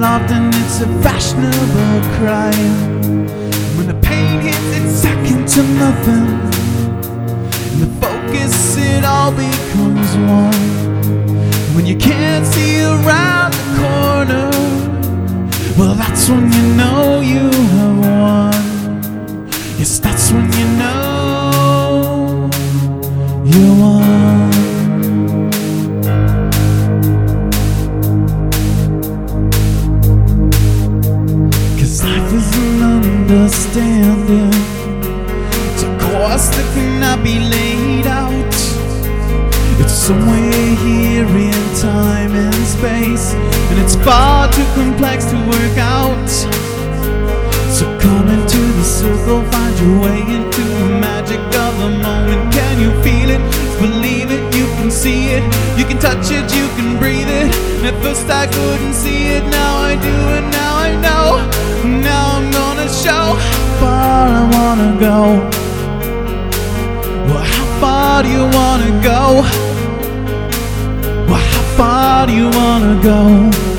but often it's a fashionable crime. When the pain hits, it's second to nothing. In the focus, it all becomes one. When you can't see around the corner, well, that's when you know you have won. Yes, that's when you know you won. Life is an understanding. It's a course that cannot be laid out. It's somewhere here in time and space, and it's far too complex to work out. So come into the circle, find your way into the magic of the moment. Can you feel it? Believe it, you can see it, you can touch it, you can breathe it. And at first I couldn't see it, now I do, and now I know. Now I'm gonna show how far I wanna go. Well, how far do you wanna go? Well, how far do you wanna go?